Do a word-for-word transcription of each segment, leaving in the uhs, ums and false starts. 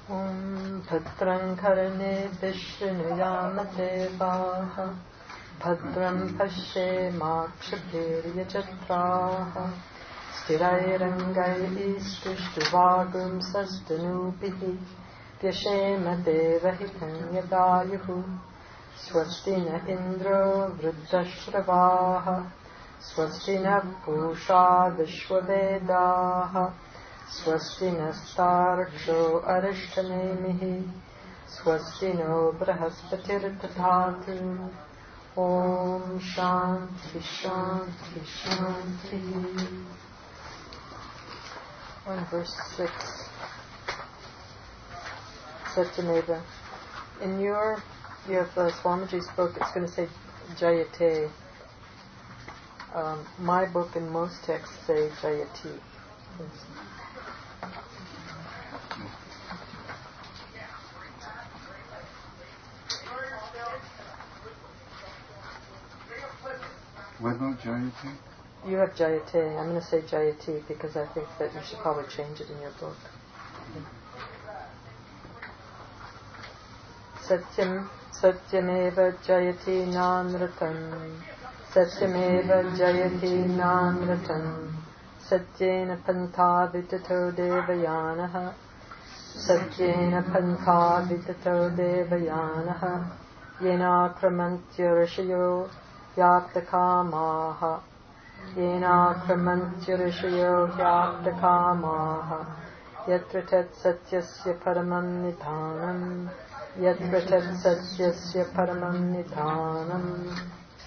Om Bhadram Karane Vishnuyaam Devaha Bhadram Pashe Makshapirya Chatraha Sthirairangai Stushtvagum Sastanupihi Vyashema Devahitam Yadayuhu Swastina Indra Vruddhashravaha Swastina Pusha Vishwavedaha Swastina Staraksho Arishtanemihi Swastino Brahaspatirtadhatu Om Shanti Shanti Shanti. On verse six, Satyameva. In your, you have uh, Swamiji's book, it's going to say Jayate. Um, my book and most texts say Jayati. Yes. What about Jayati? You have Jayate. I'm going to say Jayati because I think that you should probably change it in your book. Satyam Satyameva Jayati Nanratam Satyameva Jayati Nanratam Satyena Pantha Vitato Devayanaha Satyena Pantha Vitato Devayanaha Yena Kramantya Rishayo Yaptakamaha Yena Kramantya Rishayo Yaptakamaha Yatra Tat Satyasya Paramam Nidhanam Yatra Tat Satyasya Paramam Nidhanam.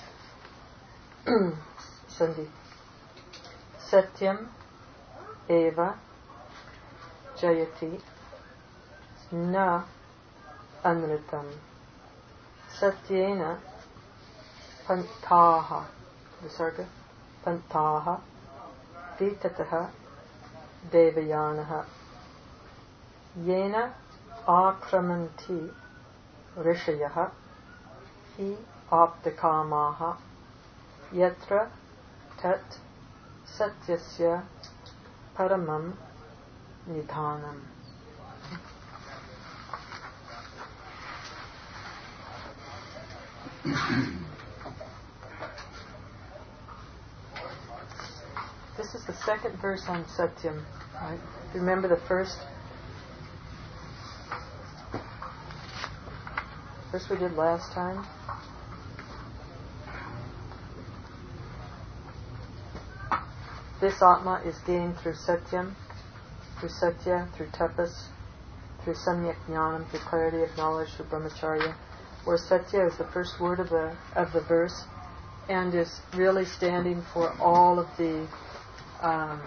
Sandhi. Satyam Eva Jayati Na Anritam Satyena Pantaha Visarga Pantaha Vitataha Devayanaha Yena Akramanti Rishayaha Hi Aptakamaha Yatra Tat Satyasya Paramam Nidhanam. This is the second verse on Satyam. Right? Remember the first? Verse we did last time? This Atma is gained through Satyam, through Satya, through Tapas, through Samyak Jnanam, through clarity of knowledge, through Brahmacharya, where Satya is the first word of the of the verse and is really standing for all of the um,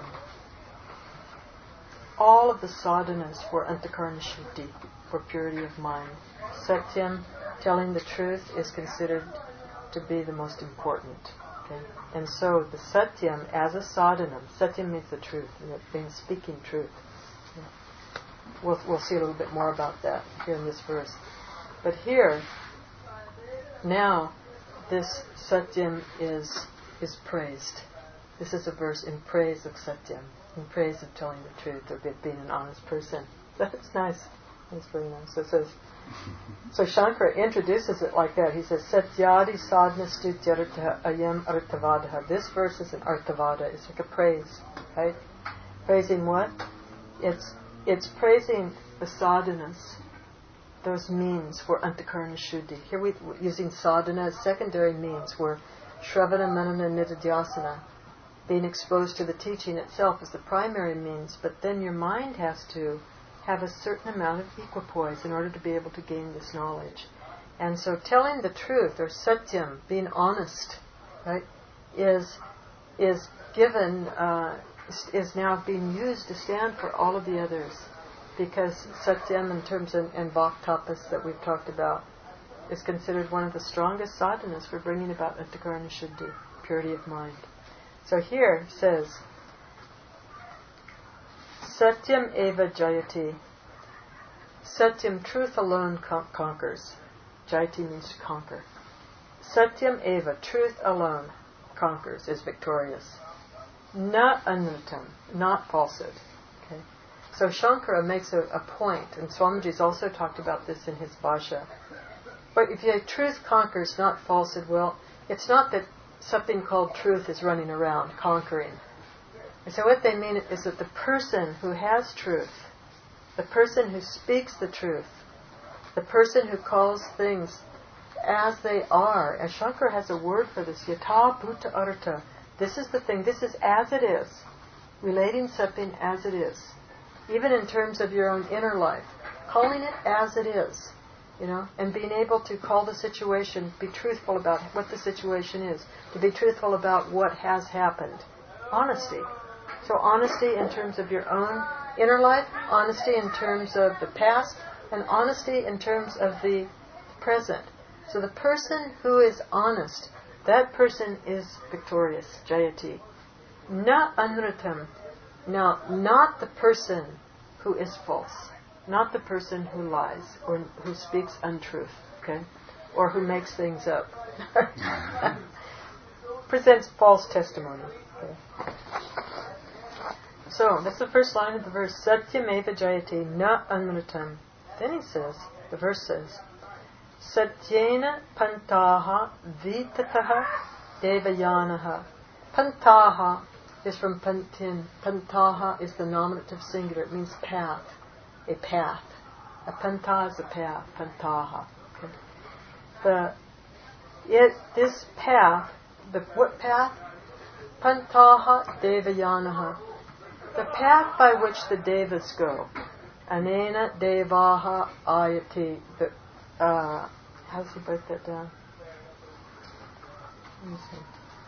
all of the sadhanas for Antakarana Shuddhi, for purity of mind. Satyam, telling the truth, is considered to be the most important. Okay? And so the Satyam as a sadhana, Satyam means the truth, and it means speaking truth. We'll, we'll see a little bit more about that here in this verse. But here, now, this Satyam is is praised. This is a verse in praise of Satyam, in praise of telling the truth, or being an honest person. That's nice. That's very nice. So it says, so Shankara introduces it like that. He says, Satyadi sadhana stutyartha ayam arthavadaha. This verse is an arthavada. It's like a praise, right? Praising what? It's it's praising the sadhanas, those means for Antakarana Shuddhi. Here we're using sadhana as secondary means, where Shravana, Manana, Nididhyasana, being exposed to the teaching itself, is the primary means, but then your mind has to have a certain amount of equipoise in order to be able to gain this knowledge. And so telling the truth, or Satyam, being honest, right, is is given, uh, is now being used to stand for all of the others. Because Satyam, in terms of and Bhaktapas that we've talked about, is considered one of the strongest sadhanas for bringing about Antakarana Shuddhi, purity of mind. So here it says, Satyam eva jayati. Satyam, truth alone con- conquers. Jayati means to conquer. Satyam eva, truth alone conquers, is victorious. Na anritam, not falsehood. Okay. So Shankara makes a, a point, and Swamiji's also talked about this in his Bhashya. But if you have truth conquers, not falsehood, well, it's not that something called truth is running around conquering. And so what they mean is that the person who has truth, the person who speaks the truth, the person who calls things as they are, as Shankara has a word for this, yatha bhuta artha, this is the thing, this is as it is, relating something as it is, even in terms of your own inner life, calling it as it is, you know, and being able to call the situation, be truthful about what the situation is, to be truthful about what has happened. Honesty. So honesty in terms of your own inner life, honesty in terms of the past, and honesty in terms of the present. So the person who is honest, that person is victorious, jayati. Na anuratam. Now, not the person who is false, not the person who lies or who speaks untruth, okay, or who makes things up, presents false testimony. Okay. So that's the first line of the verse. Satyameva jayati na anuratam. Then he says, the verse says, Satyena pantaha vitataha devayanaha. Pantaha is from pantin. Pantaha is the nominative singular. It means path. A path. A pantha is a path. Pantaha. Okay. The it this path, the what path? Pantaha devayanaha. The path by which the devas go. Anena devaha ayati. The uh, how does he break that down? Let me see.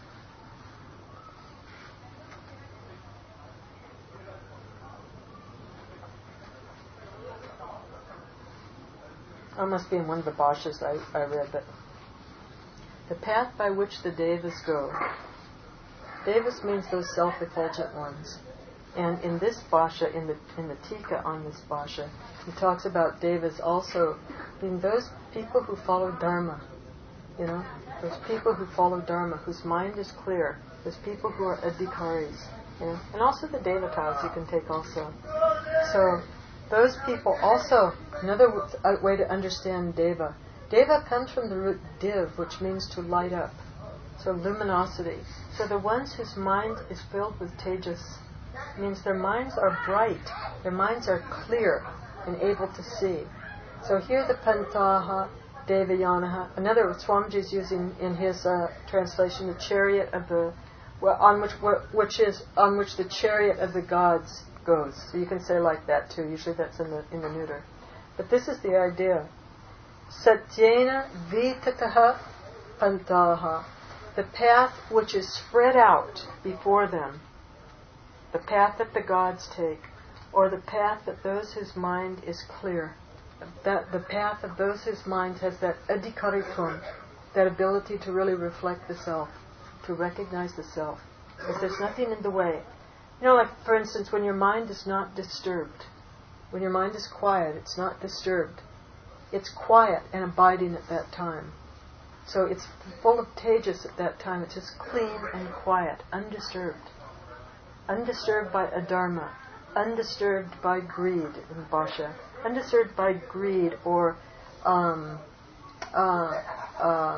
Oh, it must be in one of the Bhashyas I, I read, but the path by which the devas go. Devas means those self-effulgent ones. And in this Bhashya, in the in the Tika on this Bhashya, he talks about devas also being those people who follow Dharma. You know, those people who follow Dharma, whose mind is clear. Those people who are adhikaris. You know, and also the devatas you can take also. So those people also, another w- way to understand deva. Deva comes from the root div, which means to light up. So luminosity. So the ones whose mind is filled with tejas means their minds are bright, their minds are clear and able to see. So here the pantaha devayanaha, another Swamiji is using in his uh, translation the chariot of the, well, on which which is on which the chariot of the gods goes. So you can say like that too. Usually that's in the in the neuter. But this is the idea. Satyena vitataha pantaha, the path which is spread out before them. The path that the gods take, or the path that those whose mind is clear, that the path of those whose mind has that adhikaritvam, that ability to really reflect the self, to recognize the self. If there's nothing in the way. You know, like for instance, when your mind is not disturbed, when your mind is quiet, it's not disturbed. It's quiet and abiding at that time. So it's full of tejas at that time. It's just clean and quiet, undisturbed. Undisturbed by adharma, undisturbed by greed in Bhashya, undisturbed by greed or um, uh, uh,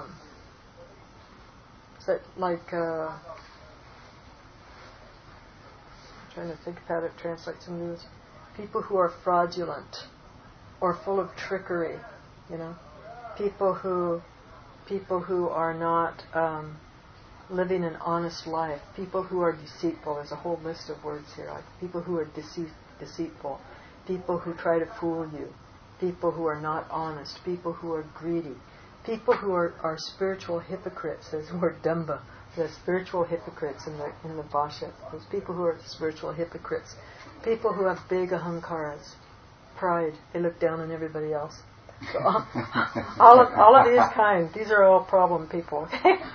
is that like uh, I'm trying to think of how to translate some of these people who are fraudulent or full of trickery, you know, people who people who are not um, living an honest life, people who are deceitful. There's a whole list of words here, like people who are deceit, deceitful, people who try to fool you, people who are not honest, people who are greedy, people who are, are spiritual hypocrites. There's the word damba. There's spiritual hypocrites in the in the Bhashya. Those people who are spiritual hypocrites, people who have big ahankaras, pride. They look down on everybody else. So all, all of all of these kinds, these are all problem people.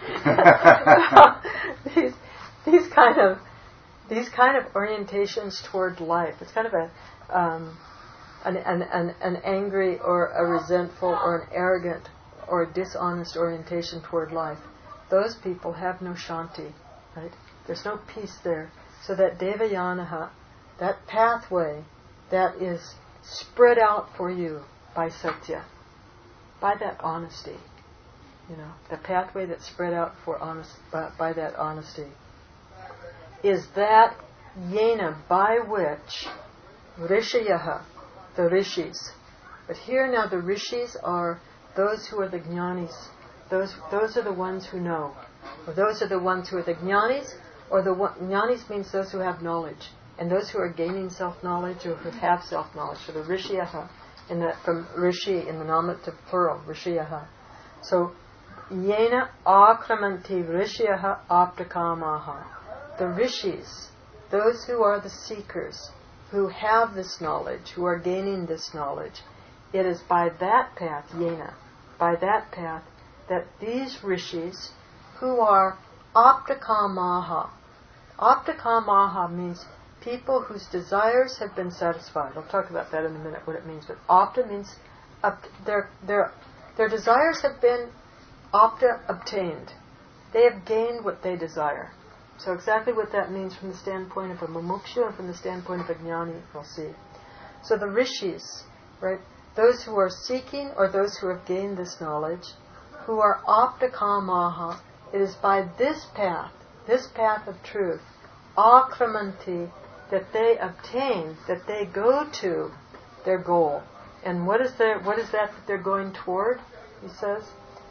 these these kind of these kind of orientations toward life. It's kind of a um, an, an an an angry or a resentful or an arrogant or a dishonest orientation toward life. Those people have no shanti, right? There's no peace there. So that devayanaha, that pathway that is spread out for you by Satya, by that honesty. You know, the pathway that's spread out for honest by, by that honesty is that yena by which rishayaha, the rishis. But here now the rishis are those who are the jnanis. Those those are the ones who know. Or those are the ones who are the jnanis, or the one, jnanis means those who have knowledge. And those who are gaining self-knowledge or who have self-knowledge. So the rishiyaha, in the, from rishi in the nominative plural, rishiyaha. So, yena akramanti rishiyaha aptakamaha. The rishis, those who are the seekers, who have this knowledge, who are gaining this knowledge, it is by that path, yena, by that path, that these rishis, who are aptakamaha. Aptakamaha means people whose desires have been satisfied. I'll talk about that in a minute, what it means. But apta means up, their, their, their desires have been apta obtained. They have gained what they desire. So exactly what that means from the standpoint of a mumukshu and from the standpoint of a jnani, we'll see. So the rishis, right, those who are seeking or those who have gained this knowledge, who are aptakamaha, it is by this path, this path of truth, akramanti, that they obtain, that they go to their goal. And what is their, what is that that they're going toward? He says,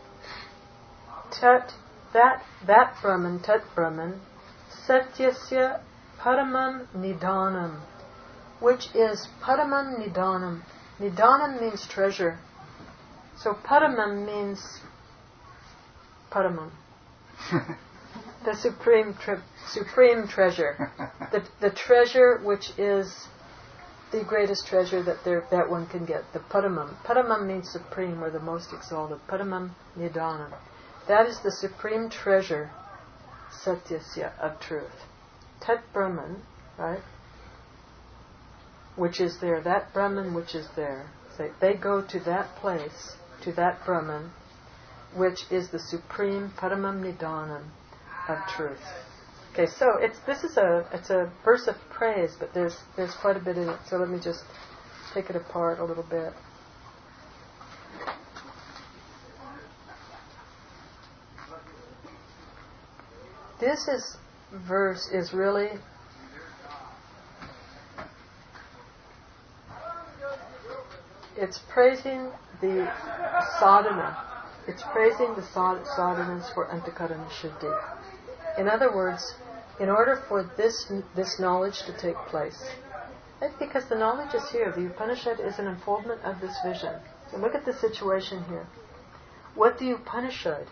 Tat, that, that Brahman, Tat Brahman, Satyasya Paramam Nidanam, which is Paramam Nidanam. Nidanam means treasure. So Paramam means Paramam. The supreme tre- supreme treasure. The the treasure which is the greatest treasure that there that one can get. The Paramam. Paramam means supreme or the most exalted. Paramam Nidanam. That is the supreme treasure, Satyasya, of truth. Tat Brahman, right? Which is there. That Brahman which is there. So they go to that place, to that Brahman, which is the supreme Paramam Nidanam of truth. Okay, so it's this is a it's a verse of praise, but there's there's quite a bit in it. So let me just take it apart a little bit. This is verse is really it's praising the sadhana. It's praising the sadhanas for antakarana shuddhi. In other words, in order for this this knowledge to take place, that's because the knowledge is here. The Upanishad is an unfoldment of this vision. So look at the situation here. What the Upanishad,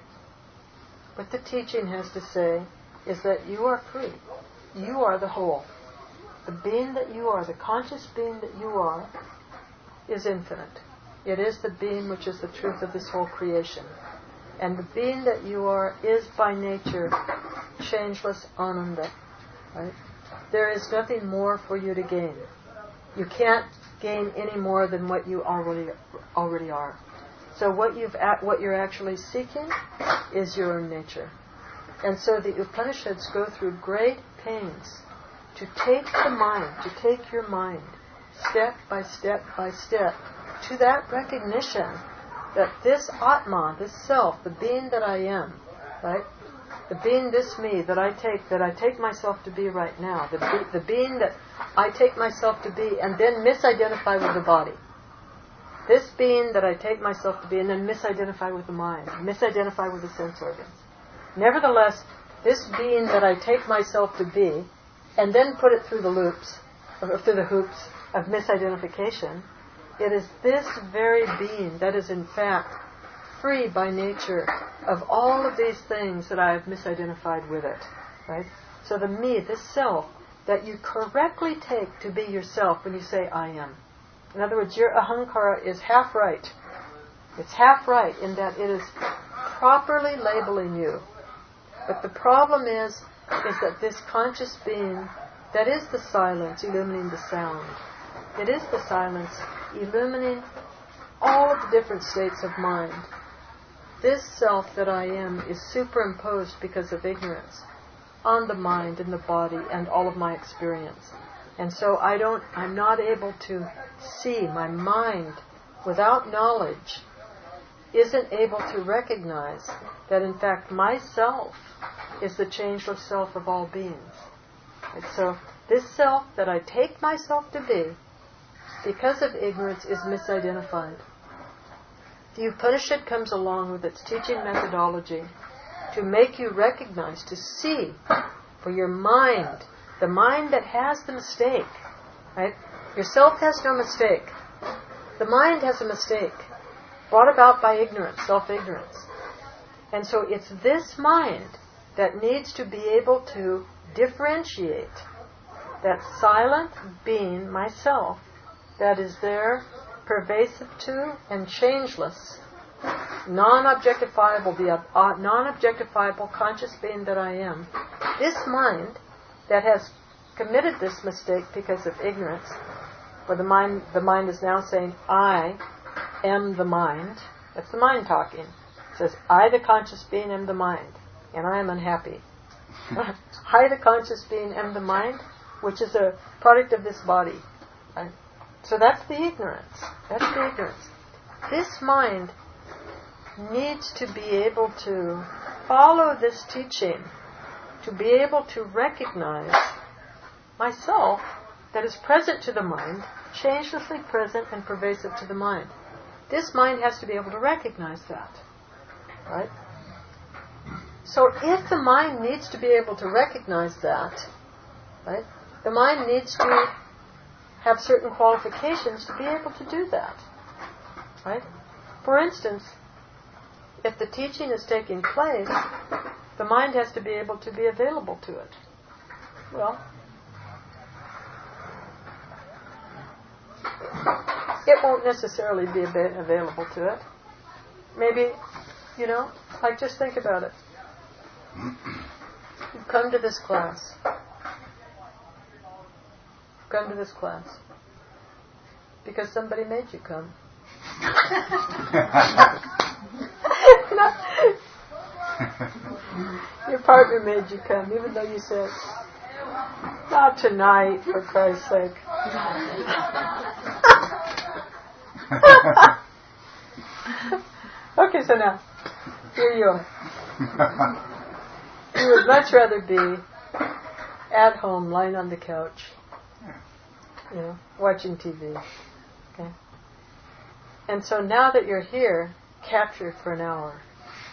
what the teaching has to say is that you are free. You are the whole. The being that you are, the conscious being that you are, is infinite. It is the being which is the truth of this whole creation. And the being that you are is by nature changeless ananda. Right? There is nothing more for you to gain. You can't gain any more than what you already already are. So what you've at, what you're actually seeking is your own nature. And so the Upanishads go through great pains to take the mind, to take your mind, step by step by step, to that recognition that this Atma, this self, the being that I am, right? The being, this me, that I take, that I take myself to be right now, the, be, the being that I take myself to be and then misidentify with the body. This being that I take myself to be and then misidentify with the mind, misidentify with the sense organs. Nevertheless, this being that I take myself to be and then put it through the loops, or through the hoops of misidentification, it is this very being that is in fact free by nature of all of these things that I have misidentified with it. Right? So the me, this self, that you correctly take to be yourself when you say I am. In other words, your ahankara is half right. It's half right in that it is properly labeling you. But the problem is, is that this conscious being, that is the silence illumining the sound. It is the silence illumining all of the different states of mind. This self that I am is superimposed because of ignorance on the mind and the body and all of my experience. And so I don't, I'm not able to see. My mind, without knowledge, isn't able to recognize that in fact myself is the changeless self of all beings. And so this self that I take myself to be, because of ignorance, is misidentified. The Upanishad comes along with its teaching methodology to make you recognize, to see for your mind, the mind that has the mistake, right? Yourself has no mistake. The mind has a mistake brought about by ignorance, self-ignorance. And so it's this mind that needs to be able to differentiate that silent being, myself, that is there, pervasive to and changeless, non-objectifiable, the uh, non-objectifiable conscious being that I am. This mind that has committed this mistake because of ignorance, where the mind, the mind is now saying, I am the mind. That's the mind talking. It says, I, the conscious being, am the mind, and I am unhappy. I, the conscious being, am the mind, which is a product of this body. Right? So that's the ignorance. That's the ignorance. This mind needs to be able to follow this teaching, to be able to recognize myself that is present to the mind, changelessly present and pervasive to the mind. This mind has to be able to recognize that. Right? So if the mind needs to be able to recognize that, right, the mind needs to have certain qualifications to be able to do that. Right? For instance, if the teaching is taking place, the mind has to be able to be available to it. Well, it won't necessarily be ab- available to it. Maybe, you know, like just think about it. You've come to this class. You've come to this class because somebody made you come. No. Your partner made you come, even though you said, not tonight, for Christ's sake. Okay, so now, here you are. You would much rather be at home, lying on the couch, you know, watching T V. Okay? And so now that you're here, captured for an hour,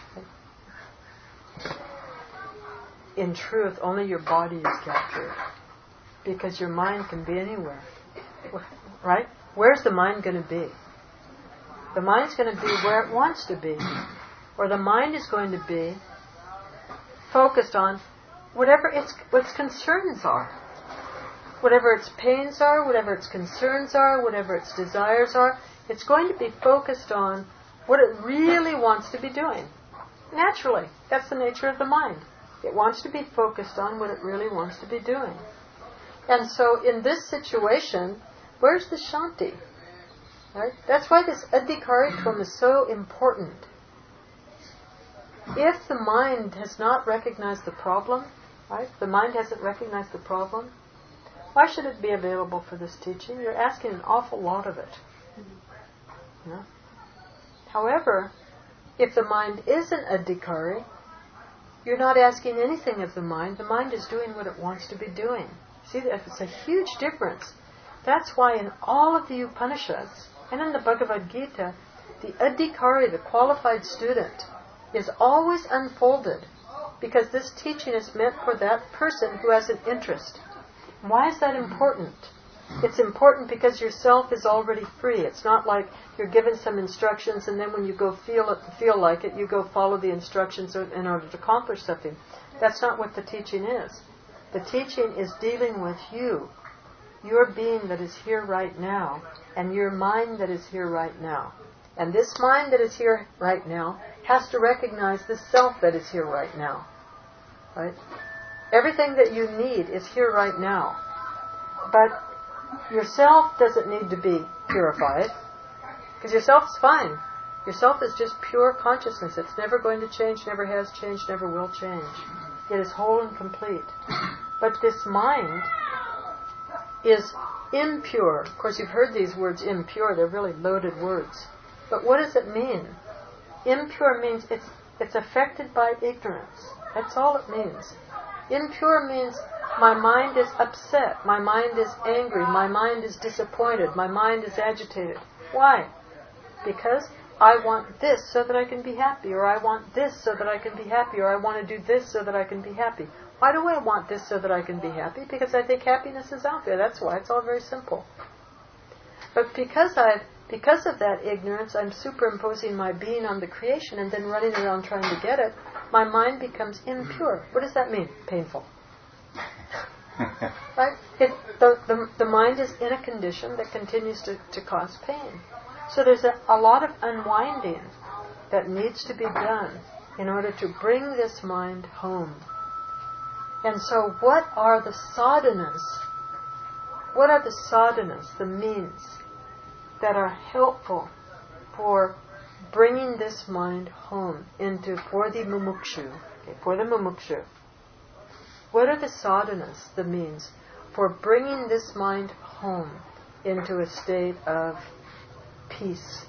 in truth, only your body is captured, because your mind can be anywhere. Right? Where's the mind going to be? The mind's going to be where it wants to be. Or the mind is going to be focused on whatever its, its concerns are. Whatever its pains are, whatever its concerns are, whatever its desires are, it's going to be focused on what it really wants to be doing. Naturally, that's the nature of the mind. It wants to be focused on what it really wants to be doing. And so in this situation, where's the Shanti? Right? That's why this adhikaritvam is so important. If the mind has not recognized the problem, right? The mind hasn't recognized the problem, why should it be available for this teaching? You're asking an awful lot of it. You know? However, if the mind isn't adhikari, you're not asking anything of the mind. The mind is doing what it wants to be doing. See, it's a huge difference. That's why in all of the Upanishads and in the Bhagavad Gita, the adhikari, the qualified student, is always unfolded, because this teaching is meant for that person who has an interest. Why is that important? It's important because yourself is already free. It's not like you're given some instructions and then when you go feel it, feel like it, you go follow the instructions in order to accomplish something. That's not what the teaching is. The teaching is dealing with you, your being that is here right now, and your mind that is here right now. And this mind that is here right now has to recognize the self that is here right now. Right? Everything that you need is here right now. But yourself doesn't need to be purified, because yourself is fine. Yourself is just pure consciousness. It's never going to change, never has changed, never will change. It is whole and complete. But this mind is impure. Of course, you've heard these words impure. They're really loaded words. But what does it mean? Impure means it's it's affected by ignorance. That's all it means. Impure means my mind is upset, my mind is angry, my mind is disappointed, my mind is agitated. Why? Because I want this so that I can be happy, or I want this so that I can be happy, or I want to do this so that I can be happy. Why do I want this so that I can be happy? Because I think happiness is out there. That's why. It's all very simple. But because I've Because of that ignorance, I'm superimposing my being on the creation and then running around trying to get it. My mind becomes impure. What does that mean? Painful. Right? It, the, the, the mind is in a condition that continues to, to cause pain. So there's a, a lot of unwinding that needs to be done in order to bring this mind home. And so what are the sadhanas? What are the sadhanas, the means, that are helpful for bringing this mind home into, for the mumukshu, okay, for the mumukshu? What are the sadhanas, the means, for bringing this mind home into a state of peace,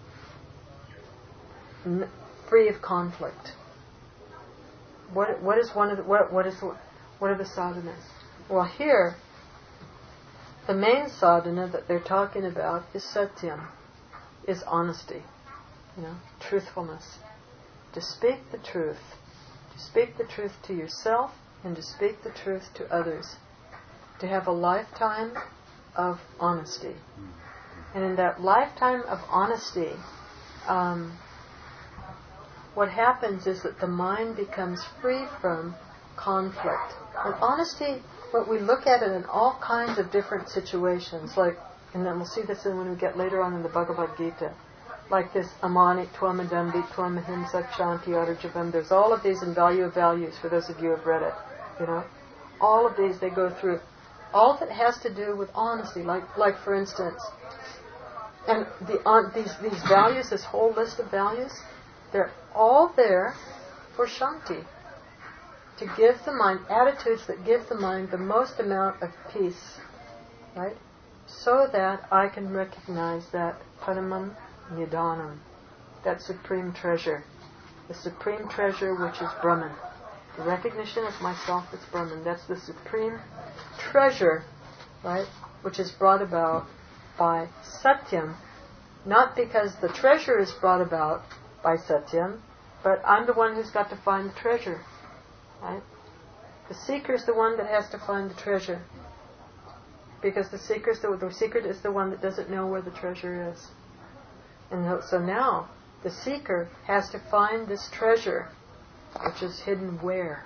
n- free of conflict? What what is one of the, what what is what are the sadhanas? Well, here, the main sadhana that they're talking about is satyam, is honesty, you know, truthfulness. To speak the truth, to speak the truth to yourself and to speak the truth to others. To have a lifetime of honesty. And in that lifetime of honesty, um, what happens is that the mind becomes free from conflict. And honesty, what we look at it in all kinds of different situations, like, and then we'll see this in when we get later on in the Bhagavad Gita, like this amani tvam adambi tvam ahimsa kshanti arjavam. There's all of these in Value of Values, for those of you who have read it, you know. All of these they go through. All that has to do with honesty, like, like for instance, and the on, these these values, this whole list of values, they're all there for shanti, to give the mind attitudes that give the mind the most amount of peace, right? So that I can recognize that paramam nidanam, that supreme treasure, the supreme treasure which is Brahman. The recognition of myself as Brahman, that's the supreme treasure, right, which is brought about by Satyam, not because the treasure is brought about by Satyam, but I'm the one who's got to find the treasure, right? The seeker is the one that has to find the treasure, because the seeker is the, the secret is the one that doesn't know where the treasure is. And so now the seeker has to find this treasure, which is hidden where?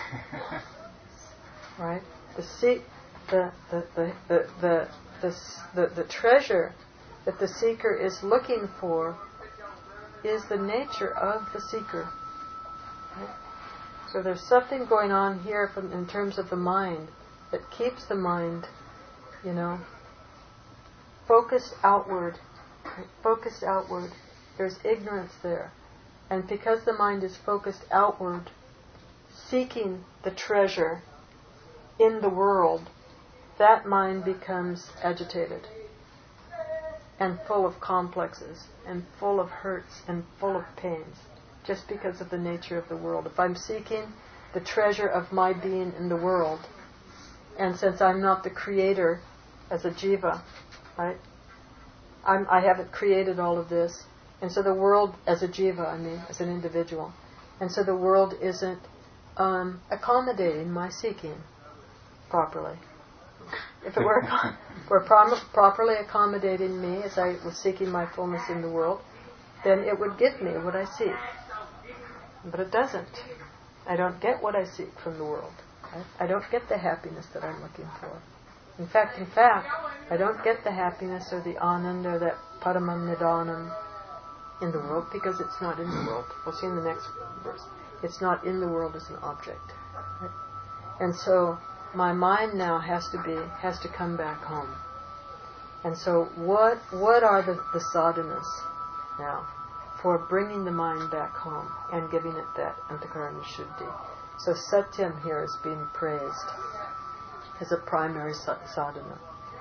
Right? The, see, the, the, the, the, the, the, the, the treasure that the seeker is looking for is the nature of the seeker. Right? So there's something going on here from, in terms of the mind that keeps the mind, you know, focused outward. Right? Focused outward. There's ignorance there. And because the mind is focused outward, seeking the treasure in the world, that mind becomes agitated and full of complexes and full of hurts and full of pains, just because of the nature of the world. If I'm seeking the treasure of my being in the world, and since I'm not the creator as a jiva, right, I'm, I haven't created all of this, and so the world, as a jiva, I mean, as an individual, and so the world isn't um, accommodating my seeking properly. If it were, were prom- properly accommodating me as I was seeking my fullness in the world, then it would give me what I seek. But it doesn't. I don't get what I seek from the world. Right? I don't get the happiness that I'm looking for. In fact, in fact, I don't get the happiness or the anand or that paramam nidanam in the world, because it's not in the world. We'll see in the next verse. It's not in the world as an object. Right? And so my mind now has to be, has to come back home. And so what what are the, the sadhanas now for bringing the mind back home and giving it that antakarana shuddhi? So satyam here is being praised as a primary sadhana.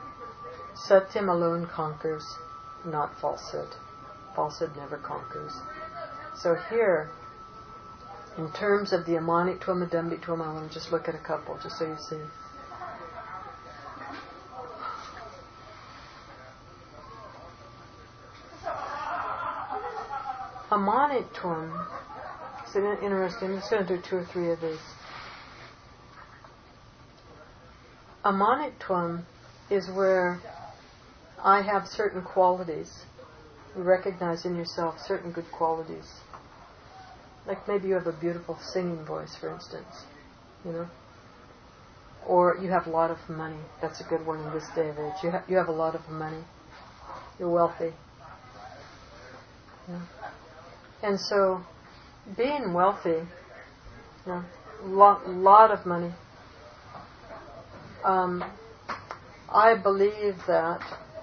Satyam alone conquers, not falsehood. Falsehood never conquers. So here, in terms of the Amaniktuam, Adambittuam, I want to just look at a couple, just so you see. Amaniktuam is interesting. I'm just going to do two or three of these. Amaniktuam is where I have certain qualities. You recognize in yourself certain good qualities. Like maybe you have a beautiful singing voice, for instance, you know, or you have a lot of money. That's a good one in this day of age. You have you have a lot of money. You're wealthy. Yeah. And so, being wealthy, you know, lot lot of money. Um, I believe that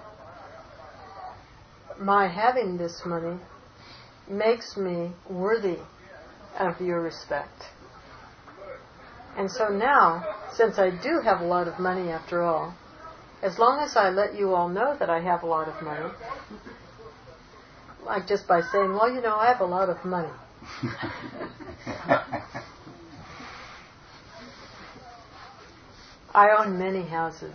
my having this money makes me worthy of your respect. And so now, since I do have a lot of money after all, as long as I let you all know that I have a lot of money, like just by saying, well, you know, I have a lot of money. I own many houses.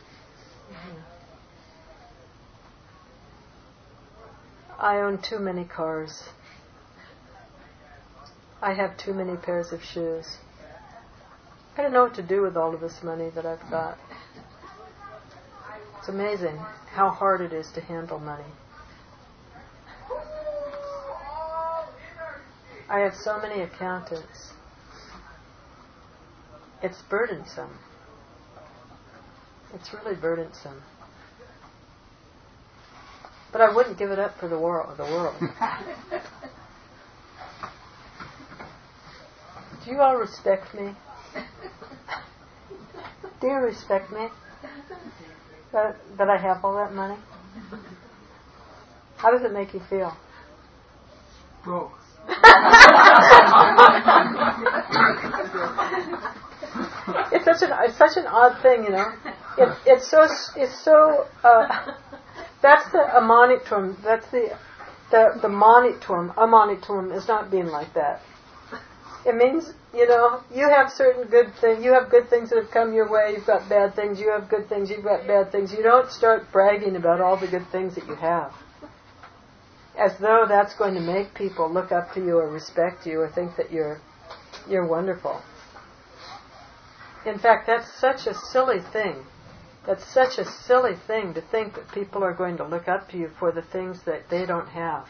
I own too many cars. I have too many pairs of shoes. I don't know what to do with all of this money that I've got. It's amazing how hard it is to handle money. I have so many accountants. It's burdensome. It's really burdensome. But I wouldn't give it up for the world. The world. Do you all respect me? Do you respect me? That, that I have all that money? How does it make you feel? Broke. It's such an it's such an odd thing, you know. It, it's so it's so. Uh, that's the Amaniktuam. That's the the the Maniktuam. Amaniktuam is not being like that. It means, you know, you have certain good things. You have good things that have come your way. You've got bad things. You have good things. You've got bad things. You don't start bragging about all the good things that you have, as though that's going to make people look up to you or respect you or think that you're you're wonderful. In fact, that's such a silly thing. That's such a silly thing to think that people are going to look up to you for the things that they don't have.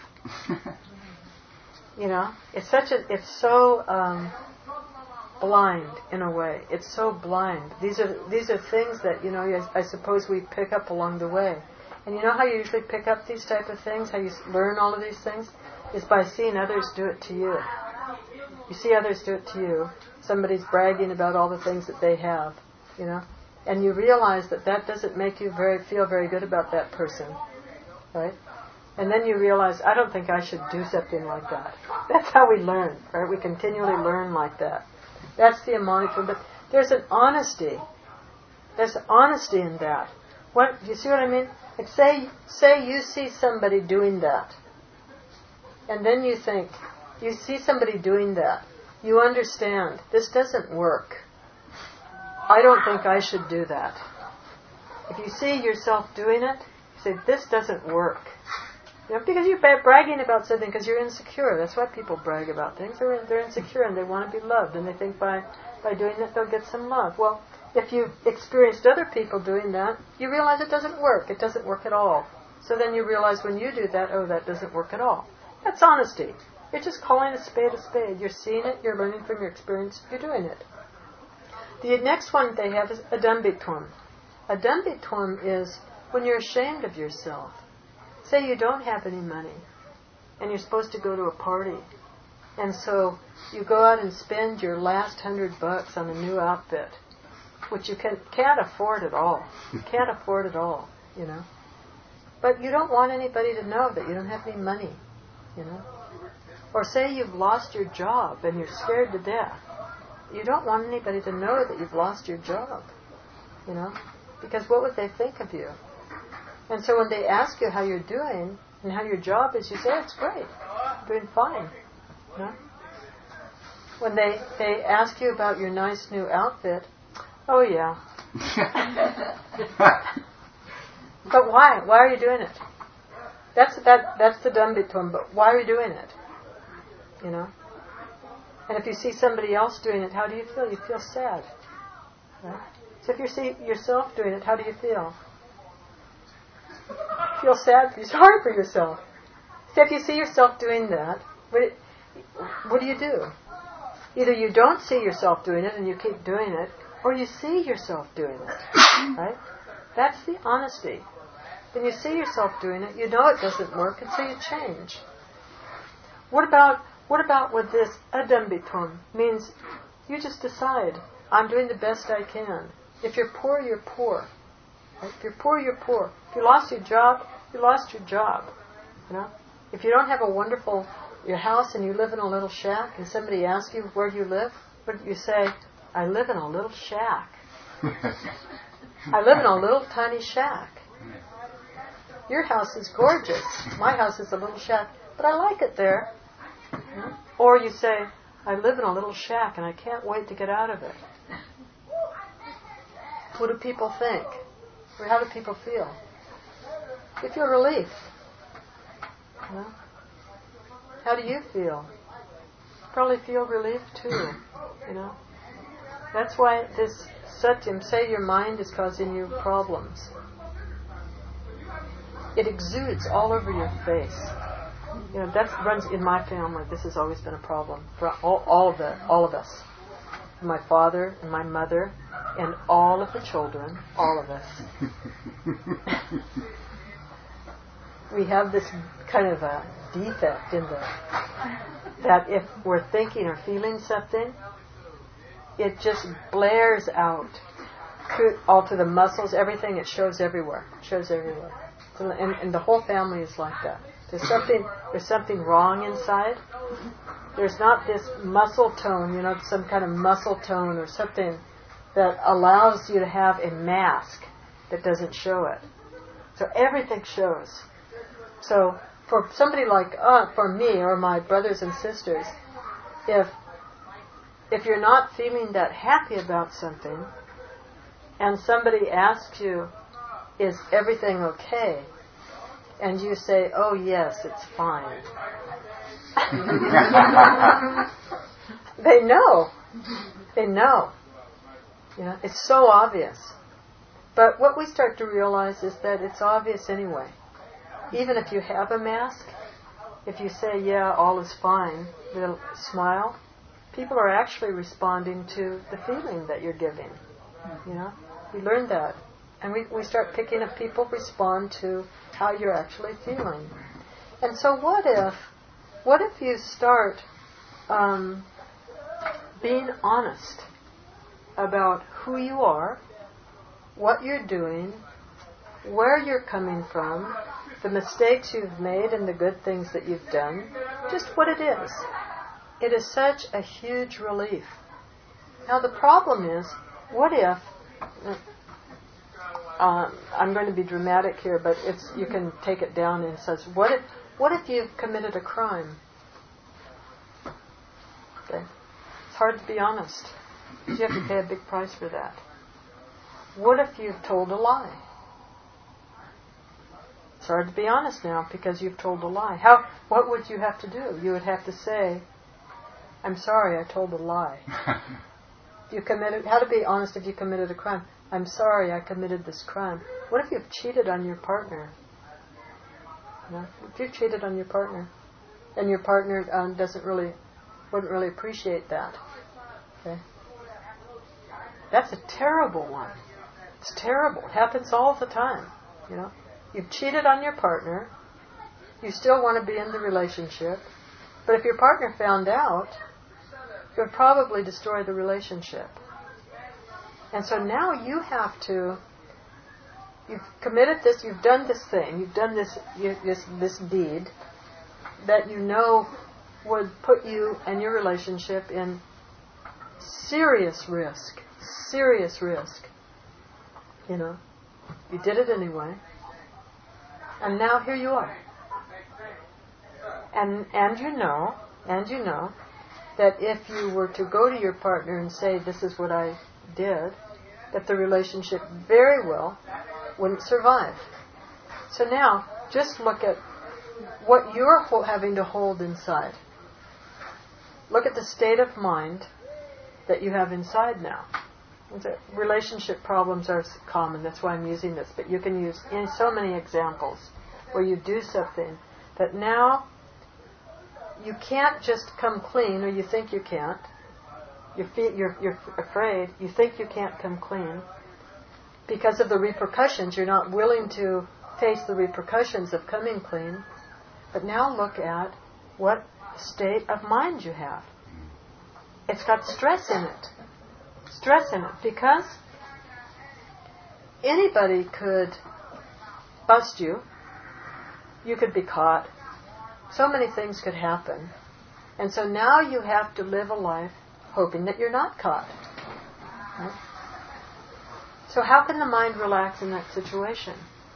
You know, it's such a, it's so um, blind in a way. It's so blind. These are these are things that, you know, I, I suppose we pick up along the way. And you know how you usually pick up these type of things, how you learn all of these things, is by seeing others do it to you. You see others do it to you. Somebody's bragging about all the things that they have, you know, and you realize that that doesn't make you very feel very good about that person, right? And then you realize, I don't think I should do something like that. That's how we learn, right? We continually learn like that. That's the Amaniktuam. But there's an honesty. There's honesty in that. What, do you see what I mean? Like say, say you see somebody doing that, and then you think, you see somebody doing that, you understand, this doesn't work. I don't think I should do that. If you see yourself doing it, you say, this doesn't work. You know, because you're bragging about something because you're insecure. That's why people brag about things. They're, they're insecure and they want to be loved, and they think by, by doing that they'll get some love. Well, if you've experienced other people doing that, you realize it doesn't work. It doesn't work at all. So then you realize when you do that, oh, that doesn't work at all. That's honesty. You're just calling a spade a spade. You're seeing it, you're learning from your experience, you're doing it. The next one they have is Adambittuam. Adambittuam is when you're ashamed of yourself. Say you don't have any money, and you're supposed to go to a party, and so you go out and spend your last hundred bucks on a new outfit, which you can, can't afford at all. You can't afford at all, you know. But you don't want anybody to know that you don't have any money, you know. Or say you've lost your job and you're scared to death. You don't want anybody to know that you've lost your job, you know, because what would they think of you? And so when they ask you how you're doing and how your job is, you say, oh, it's great. I'm doing fine. You know? When they, they ask you about your nice new outfit, oh yeah. But why? Why are you doing it? That's that. That's the Dambitum. But why are you doing it? You know. And if you see somebody else doing it, how do you feel? You feel sad. Right? So if you see yourself doing it, how do you feel? You feel sad. You're sorry for yourself. So if you see yourself doing that, what, it, what do you do? Either you don't see yourself doing it and you keep doing it, or you see yourself doing it. Right? That's the honesty. When you see yourself doing it, you know it doesn't work, and so you change. What about what about with this adambitum? Means you just decide, I'm doing the best I can. If you're poor, you're poor. Right? If you're poor, you're poor. If you lost your job, you lost your job. You know? If you don't have a wonderful your house and you live in a little shack, and somebody asks you where you live, what do you say? I live in a little shack. I live in a little tiny shack. Your house is gorgeous. My house is a little shack, but I like it there. Yeah? Or you say, I live in a little shack and I can't wait to get out of it. What do people think? Or how do people feel? They feel relief. You know? How do you feel? Probably feel relief too. You know? That's why this satyam, say your mind is causing you problems. It exudes all over your face. You know, that runs in my family. This has always been a problem for all, all of the, all of us. My father and my mother and all of the children, all of us. We have this kind of a defect in the that if we're thinking or feeling something, it just blares out to, all to the muscles, everything. It shows everywhere. It shows everywhere. And, and the whole family is like that. There's something there's something wrong inside. There's not this muscle tone, you know, some kind of muscle tone or something that allows you to have a mask that doesn't show it. So everything shows. So for somebody like uh, for me or my brothers and sisters, if if you're not feeling that happy about something, and somebody asks you, is everything okay? And you say, oh yes, it's fine. They know. They know. You know, it's so obvious. But what we start to realize is that it's obvious anyway. Even if you have a mask, if you say, yeah, all is fine, with a smile, people are actually responding to the feeling that you're giving. You know, we learn that. And we, we start picking up people respond to how you're actually feeling. And so what if, what if you start um, being honest about who you are, what you're doing, where you're coming from, the mistakes you've made and the good things that you've done, just what it is. It is such a huge relief. Now the problem is, what if... Uh, I'm going to be dramatic here, but it's you can take it down and it says, what if, what if you've committed a crime? Okay. It's hard to be honest. You have to pay a big price for that. What if you've told a lie? It's hard to be honest now because you've told a lie. How? What would you have to do? You would have to say, I'm sorry, I told a lie. You committed. How to be honest if you committed a crime? I'm sorry, I committed this crime. What if you've cheated on your partner? You know, if you've cheated on your partner, and your partner um, doesn't really, wouldn't really appreciate that. Okay, that's a terrible one. It's terrible. It happens all the time. You know, you've cheated on your partner. You still want to be in the relationship, but if your partner found out, it would probably destroy the relationship. And so now you have to, you've committed this, you've done this thing, you've done this you, this this deed that you know would put you and your relationship in serious risk, serious risk. You know, you did it anyway. And now here you are. And and you know, and you know, that if you were to go to your partner and say, this is what I did, that the relationship very well wouldn't survive. So now, just look at what you're ho- having to hold inside. Look at the state of mind that you have inside now. Relationship problems are common, that's why I'm using this, but you can use in so many examples where you do something that now you can't just come clean, or you think you can't. You feel, you're, you're afraid, you think you can't come clean. Because of the repercussions, you're not willing to face the repercussions of coming clean. But now look at what state of mind you have. It's got stress in it. Stress in it. Because anybody could bust you. You could be caught. So many things could happen. And so now you have to live a life hoping that you're not caught. Right? So how can the mind relax in that situation?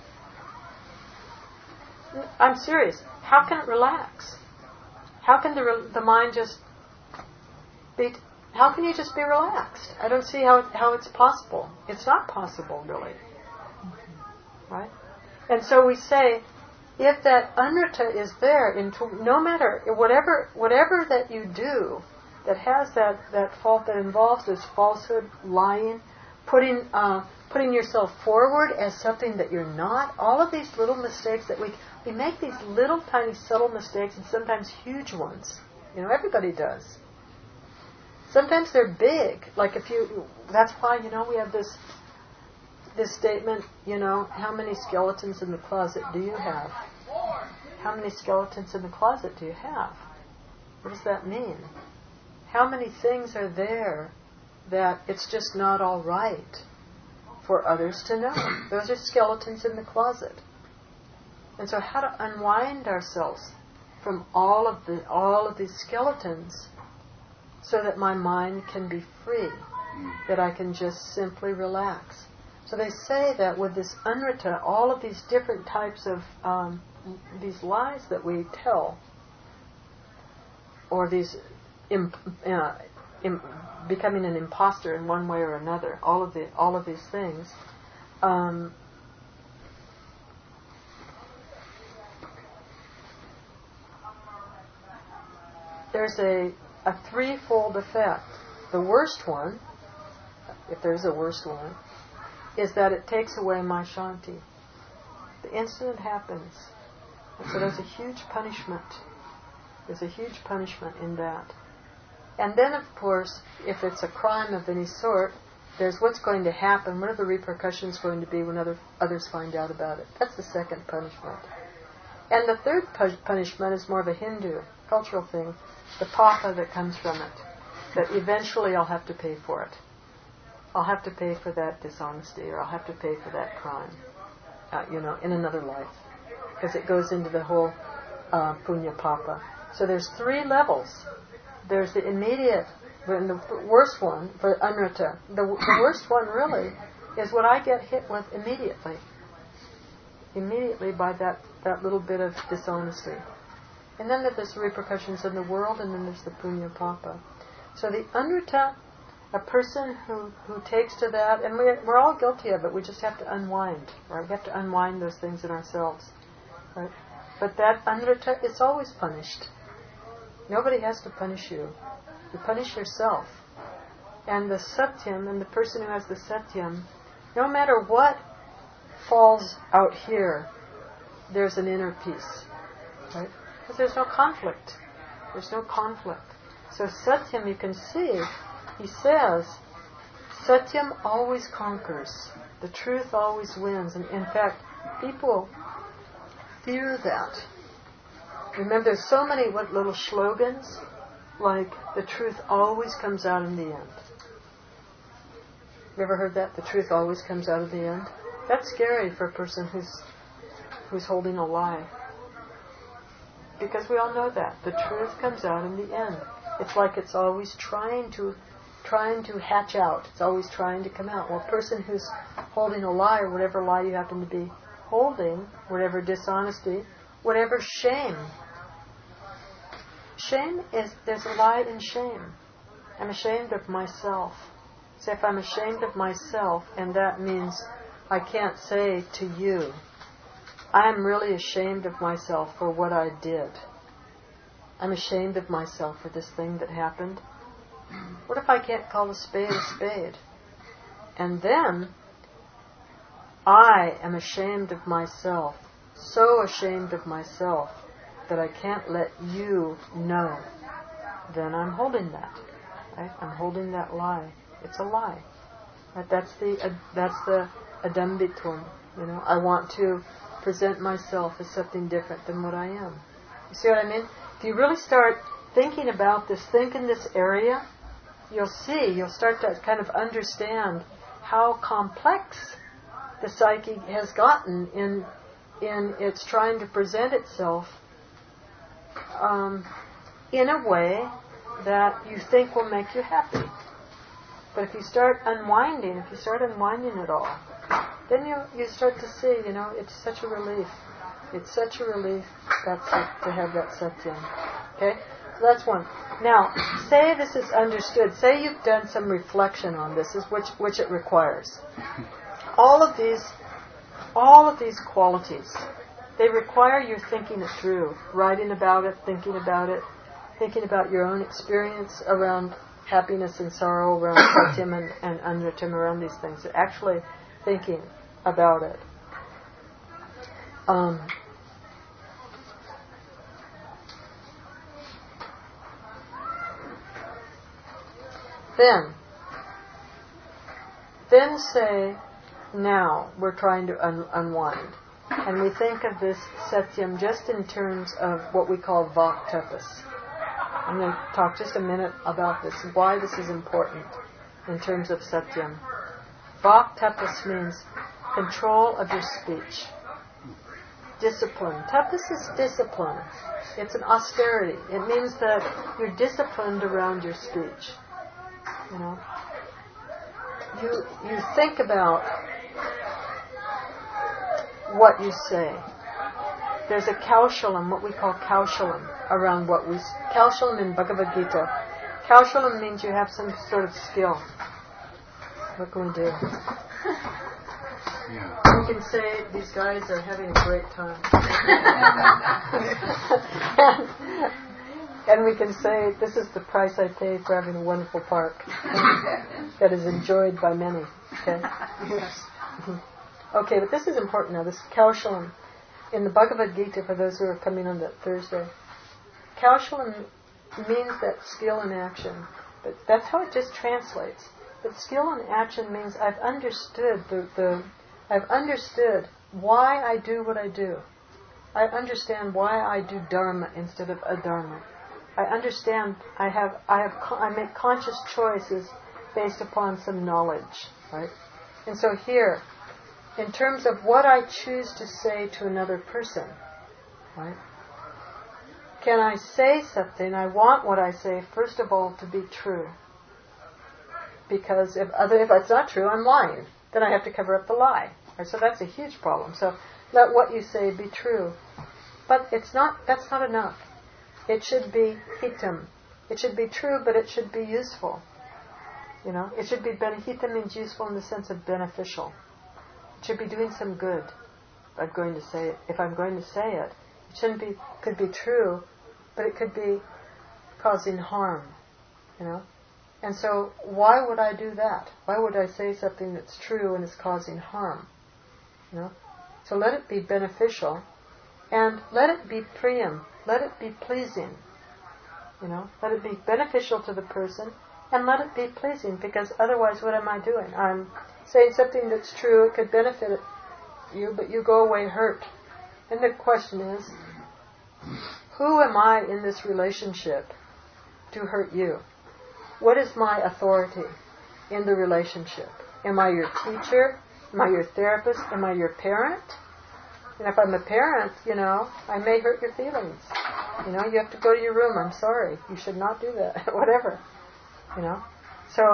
I'm serious. How can it relax? How can the re- the mind just be... How can you just be relaxed? I don't see how it, how it's possible. It's not possible, really. Right? And so we say, if that anrita is there, in to, no matter, whatever whatever that you do that has that, that fault that involves this falsehood, lying, putting uh, putting yourself forward as something that you're not, all of these little mistakes that we we make, these little tiny subtle mistakes, and sometimes huge ones. You know, everybody does. Sometimes they're big. Like if you, that's why, you know, we have this this statement, you know, how many skeletons in the closet do you have? How many skeletons in the closet do you have? What does that mean? How many things are there that it's just not all right for others to know? Those are skeletons in the closet. And so how to unwind ourselves from all of the all of these skeletons so that my mind can be free, that I can just simply relax. So they say that with this anrita, all of these different types of um, these lies that we tell, or these imp, uh, im, becoming an imposter in one way or another, all of the all of these things. Um, there's a, a threefold effect. The worst one, if there's a worst one, is that it takes away my shanti. The instant it happens. And so there's a huge punishment. There's a huge punishment in that. And then, of course, if it's a crime of any sort, there's what's going to happen, what are the repercussions going to be when other, others find out about it. That's the second punishment. And the third pu- punishment is more of a Hindu cultural thing, the papa that comes from it, that eventually I'll have to pay for it. I'll have to pay for that dishonesty, or I'll have to pay for that crime, uh, you know, in another life. Because it goes into the whole uh, punya papa. So there's three levels. There's the immediate, and the worst one, for anrita. The, the worst one really is what I get hit with immediately. Immediately by that, that little bit of dishonesty. And then there's the repercussions in the world, and then there's the punya papa. So the anrita, a person who, who takes to that, and we're, we're all guilty of it, we just have to unwind, right? We have to unwind those things in ourselves, right? But that anrita, it's always punished. Nobody has to punish you. You punish yourself. And the satyam, and the person who has the satyam, no matter what falls out here, there's an inner peace, right? Because there's no conflict. There's no conflict. So satyam, you can see, he says, satyam always conquers. The truth always wins. And in fact, people fear that. Remember, there's so many what little slogans, like, the truth always comes out in the end. You ever heard that? The truth always comes out in the end? That's scary for a person who's who's holding a lie. Because we all know that. The truth comes out in the end. It's like it's always trying to trying to hatch out. It's always trying to come out. Well, a person who's holding a lie, or whatever lie you happen to be holding, whatever dishonesty, whatever shame. Shame is, there's a lie in shame. I'm ashamed of myself. So if I'm ashamed of myself, and that means I can't say to you, I'm really ashamed of myself for what I did. I'm ashamed of myself for this thing that happened. What if I can't call a spade a spade? And then, I am ashamed of myself, so ashamed of myself, that I can't let you know. Then I'm holding that. Right? I'm holding that lie. It's a lie. Right? That's the uh, that's the adambitum. You know, I want to present myself as something different than what I am. You see what I mean? If you really start thinking about this, think in this area, you'll see, you'll start to kind of understand how complex the psyche has gotten in in its trying to present itself um, in a way that you think will make you happy. But if you start unwinding, if you start unwinding it all, then you you start to see, you know, it's such a relief. It's such a relief that's it, to have that satyam. Okay? So that's one. Now, say this is understood. Say you've done some reflection on this, is which which it requires. All of these all of these qualities, they require your thinking it through, writing about it, thinking about it, thinking about your own experience around happiness and sorrow, around satyam and, and anritam, around these things. Actually thinking about it. Um, then, then say, now we're trying to un- unwind. And we think of this satyam just in terms of what we call vaktapas. I'm going to talk just a minute about this, why this is important in terms of satyam. Vaktapas means control of your speech. Discipline. Tapas is discipline. It's an austerity. It means that you're disciplined around your speech. You know, you you think about what you say. There's a kaushalam, what we call kaushalam, around what we... Kaushalam in Bhagavad Gita. Kaushalam means you have some sort of skill. What can we do? Yeah. We can say these guys are having a great time. and, and we can say this is the price I pay for having a wonderful park that is enjoyed by many. Okay? Yes. Okay, but this is important now. This kaushalam in the Bhagavad Gita, for those who are coming on that Thursday. Kaushalam means that skill in action. But that's how it just translates. But skill in action means I've understood the, the I've understood why I do what I do. I understand why I do dharma instead of adharma. I understand I have I have I make conscious choices based upon some knowledge, right? And so here, in terms of what I choose to say to another person, right? Can I say something? I want what I say, first of all, to be true. Because if other if it's not true, I'm lying. Then I have to cover up the lie. Right? So that's a huge problem. So let what you say be true. But it's not. That's not enough. It should be hitam. It should be true, but it should be useful. You know, it should be ben- hitam means useful in the sense of beneficial. It should be doing some good. If I'm going to say it, if I'm going to say it, it shouldn't be. Could be true, but it could be causing harm. You know. And so, why would I do that? Why would I say something that's true and is causing harm? You know? So let it be beneficial, and let it be priyam. Let it be pleasing. You know, let it be beneficial to the person, and let it be pleasing. Because otherwise, what am I doing? I'm saying something that's true. It could benefit you, but you go away hurt. And the question is, who am I in this relationship to hurt you? What is my authority in the relationship? Am I your teacher? Am I your therapist? Am I your parent? And if I'm a parent, you know, I may hurt your feelings. You know, you have to go to your room. I'm sorry. You should not do that. Whatever. You know. So,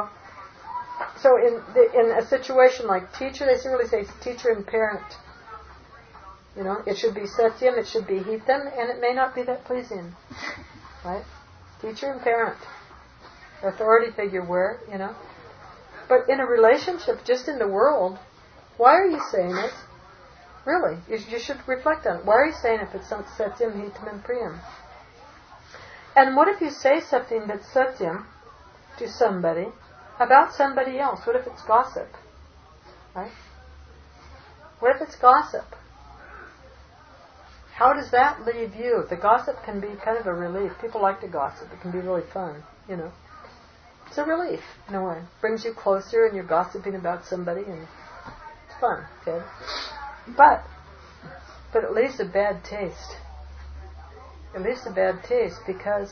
so in the, in a situation like teacher, they really say teacher and parent. You know, it should be satyam, it should be hitam, and it may not be that pleasing. Right? Teacher and parent. Authority figure where, you know. But in a relationship, just in the world, why are you saying it? Really, you, you should reflect on it. Why are you saying it if it's not satyam, hitam, and priyam? And what if you say something that's satyam to somebody about somebody else? What if it's gossip? Right? What if it's gossip? How does that leave you? The gossip can be kind of a relief. People like to gossip. It can be really fun, you know. It's a relief, in a way. Brings you closer and you're gossiping about somebody and it's fun, okay? But, but it leaves a bad taste. It leaves a bad taste because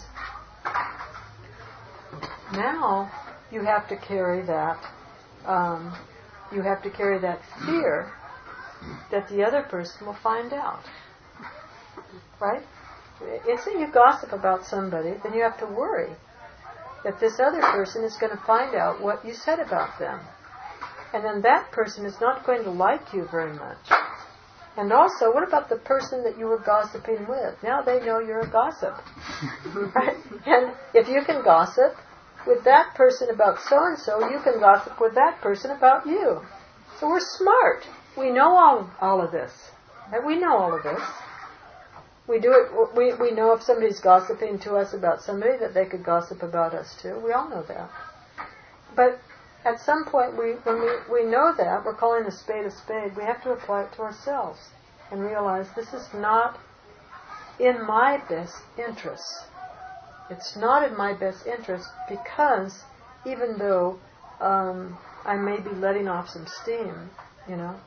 now you have to carry that, um, you have to carry that fear that the other person will find out. Right? If you gossip about somebody, then you have to worry that this other person is going to find out what you said about them. And then that person is not going to like you very much. And also, what about the person that you were gossiping with? Now they know you're a gossip. Right? And if you can gossip with that person about so-and-so, you can gossip with that person about you. So we're smart. We know all, all of this. Right? We know all of this. We do it. We we know if somebody's gossiping to us about somebody that they could gossip about us too. We all know that. But at some point, we when we, we know that, we're calling a spade a spade. We have to apply it to ourselves and realize this is not in my best interest. It's not in my best interest because even though um, I may be letting off some steam, you know,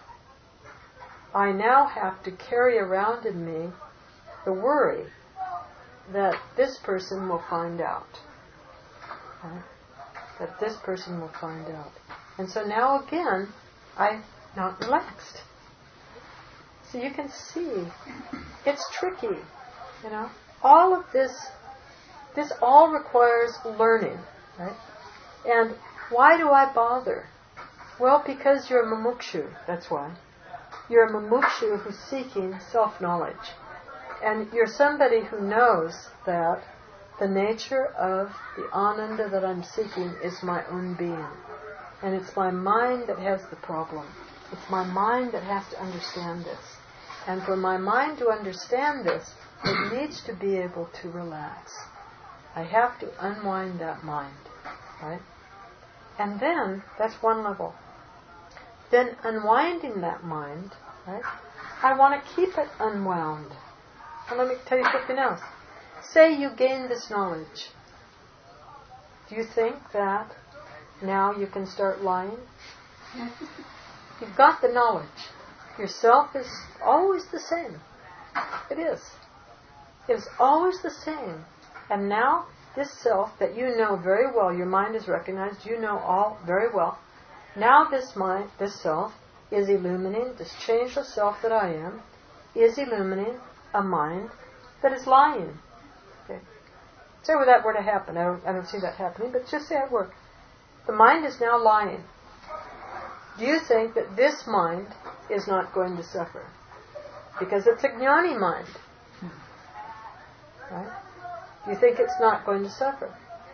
I now have to carry around in me the worry that this person will find out. Right? That this person will find out. And so now again, I'm not relaxed. So you can see, it's tricky. You know, all of this, this all requires learning. Right? And why do I bother? Well, because you're a mumukshu, that's why. You're a mumukshu who's seeking self-knowledge. And you're somebody who knows that the nature of the ananda that I'm seeking is my own being. And it's my mind that has the problem. It's my mind that has to understand this. And for my mind to understand this, it needs to be able to relax. I have to unwind that mind. Right? And then, that's one level. Then unwinding that mind, right? I want to keep it unwound. And let me tell you something else. Say you gain this knowledge. Do you think that now you can start lying? You've got the knowledge. Yourself is always the same. It is. It's always the same. And now this self that you know very well, your mind is recognized, you know all very well. Now this mind, this self, is illuminating, this changeless self that I am, is illuminating a mind that is lying. Okay. Say where that were to happen. I don't, I don't see that happening, but just say it were. The mind is now lying. Do you think that this mind is not going to suffer? Because it's a jnani mind. Right? Do you think it's not going to suffer?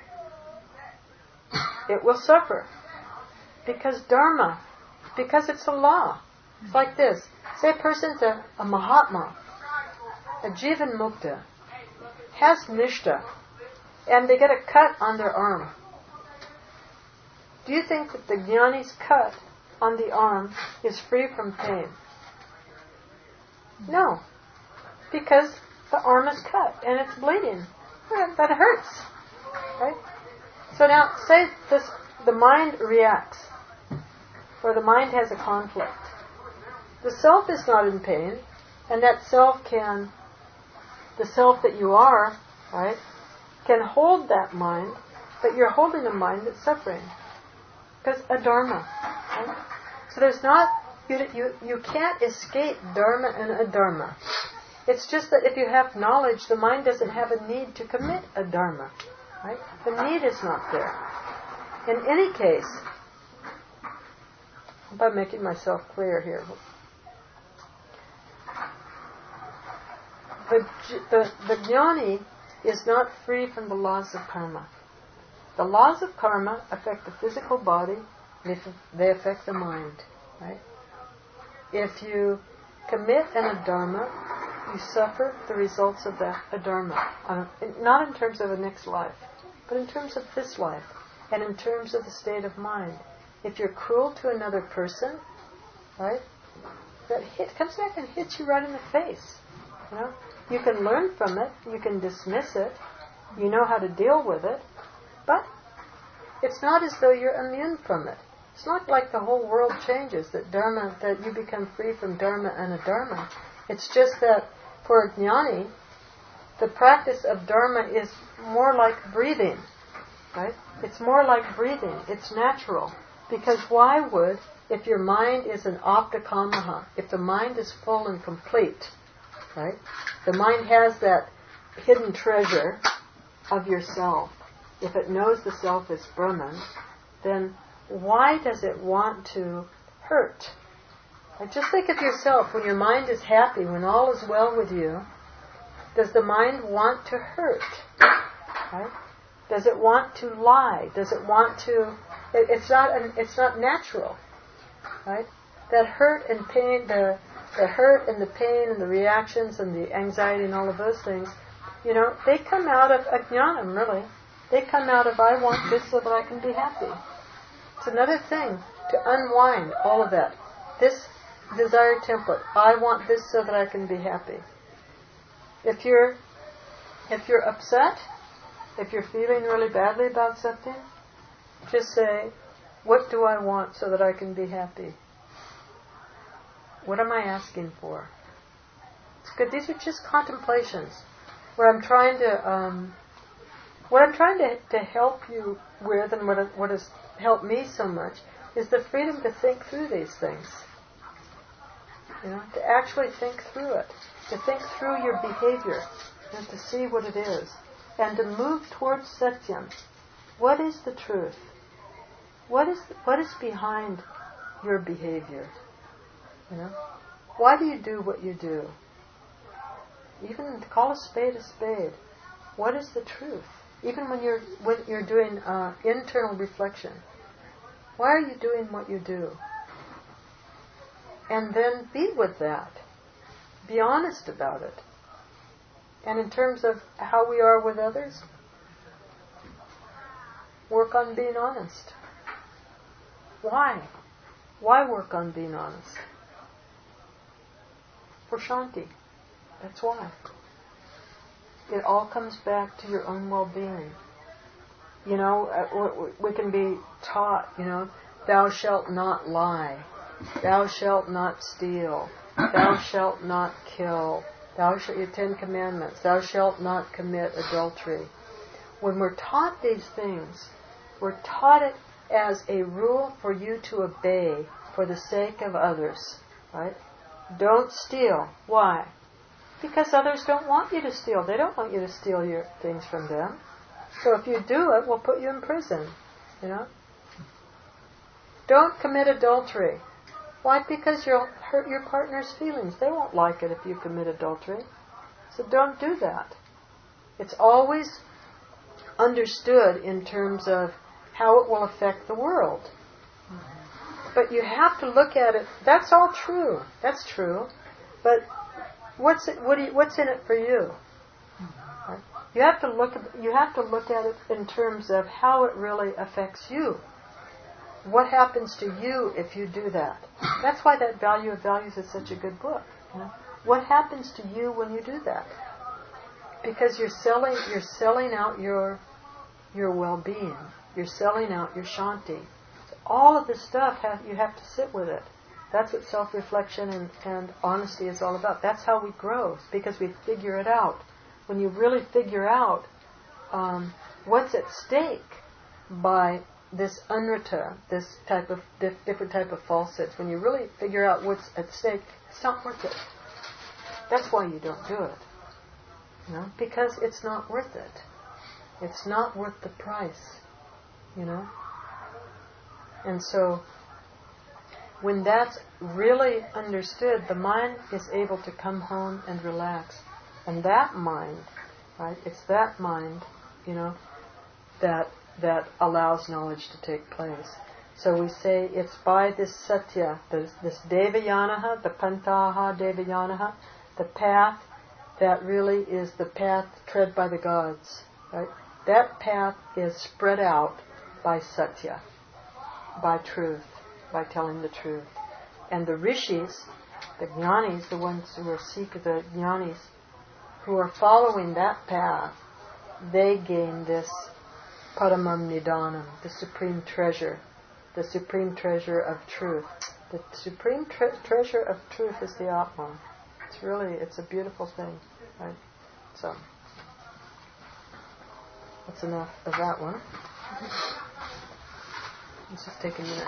It will suffer. Because dharma. Because it's a law. It's like this. Say a person's a, a Mahatma, a Jivan Mukta, has Nishta, and they get a cut on their arm. Do you think that the Jnani's cut on the arm is free from pain? No. Because the arm is cut and it's bleeding. That hurts. Right? So now, say this, the mind reacts, or the mind has a conflict. The self is not in pain, and that self can, the self that you are, right, can hold that mind, but you're holding a mind that's suffering. Because adharma. Right? So there's not, you, you, you can't escape dharma and adharma. It's just that if you have knowledge, the mind doesn't have a need to commit a dharma. Right? The need is not there. In any case, I hope I'm making myself clear here. the, the, the jnani is not free from the laws of karma. The laws of karma affect the physical body, they, they affect the mind. Right? If you commit an adharma, you suffer the results of that adharma. Uh, not in terms of the next life, but in terms of this life, and in terms of the state of mind. If you're cruel to another person, right, that hit comes back and hits you right in the face. You know, you can learn from it, you can dismiss it, you know how to deal with it, but it's not as though you're immune from it. It's not like the whole world changes, that dharma, that you become free from dharma and adharma. It's just that for a jnani, the practice of dharma is more like breathing, right? It's more like breathing. It's natural. Because why would, if your mind is an aptakamaha, if the mind is full and complete, right? The mind has that hidden treasure of yourself. If it knows the self is Brahman, then why does it want to hurt? Like, just think of yourself, when your mind is happy, when all is well with you, does the mind want to hurt? Right? Does it want to lie? Does it want to... It, it's not an, it's not natural. Right? That hurt and pain, the, the hurt and the pain and the reactions and the anxiety and all of those things, you know, they come out of ajnanam, really. They come out of, I want this so that I can be happy. It's another thing to unwind all of that. This desire template, I want this so that I can be happy. If you're if you're upset, if you're feeling really badly about something, just say, what do I want so that I can be happy? What am I asking for? It's good. These are just contemplations where I'm trying to um, what I'm trying to, to help you with, and what what has helped me so much, is the freedom to think through these things. You know, to actually think through it, to think through your behavior, and to see what it is, and to move towards satyam. What is the truth? What is what is behind your behavior? You know, why do you do what you do? Even to call a spade a spade. What is the truth? Even when you're when you're doing uh, internal reflection, why are you doing what you do? And then be with that. Be honest about it. And in terms of how we are with others, work on being honest. Why? Why work on being honest? For shanti. That's why. It all comes back to your own well-being. You know, we can be taught, you know, thou shalt not lie. Thou shalt not steal. Thou shalt not kill. Thou shalt, your Ten Commandments. Thou shalt not commit adultery. When we're taught these things, we're taught it as a rule for you to obey for the sake of others. Right? Don't steal. Why? Because others don't want you to steal. They don't want you to steal your things from them. So if you do it, we'll put you in prison. You know? Don't commit adultery. Why? Because you'll hurt your partner's feelings. They won't like it if you commit adultery. So don't do that. It's always understood in terms of how it will affect the world. But you have to look at it. That's all true. That's true. But what's it, what do you, what's in it for you? Right? You have to look at, you have to look at it in terms of how it really affects you. What happens to you if you do that? That's why that Value of Values is such a good book. You know? What happens to you when you do that? Because you're selling you're selling out your your well-being. You're selling out your shanti. So all of this stuff have, you have to sit with it. That's what self-reflection and, and honesty is all about. That's how we grow, because we figure it out. When you really figure out um, what's at stake by this anrita, this type of dif- different type of falsehoods, when you really figure out what's at stake, it's not worth it. That's why you don't do it. You know, because it's not worth it. It's not worth the price. You know? And so, when that's really understood, the mind is able to come home and relax. And that mind, right, it's that mind, you know, that that allows knowledge to take place. So we say it's by this satya, this, this devayanaha, the pantaha devayanaha, the path that really is the path tread by the gods, right? That path is spread out by satya, by truth, by telling the truth. And the rishis, the jnanis, the ones who are seek, the jnanis, who are following that path, they gain this paramam nidanam, the supreme treasure, the supreme treasure of truth. The supreme tre- treasure of truth is the Atman. It's really, it's a beautiful thing, right? So, that's enough of that one. Let's just take a minute.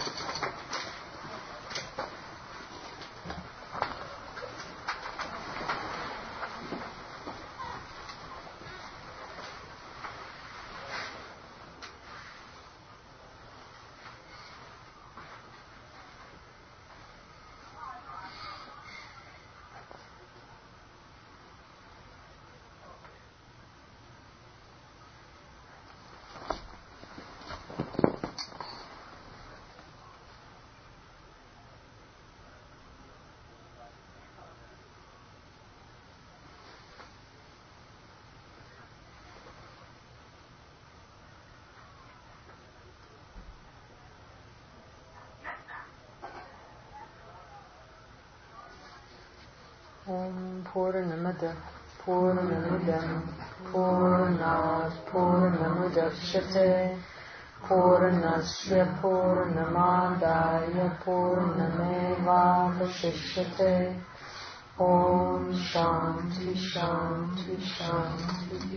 Om Purnamada Purnamidam Purnat Purnamudachyate Purnasya Purnamadaya Purnameva Vashishyate Om Shanti Shanti Shanti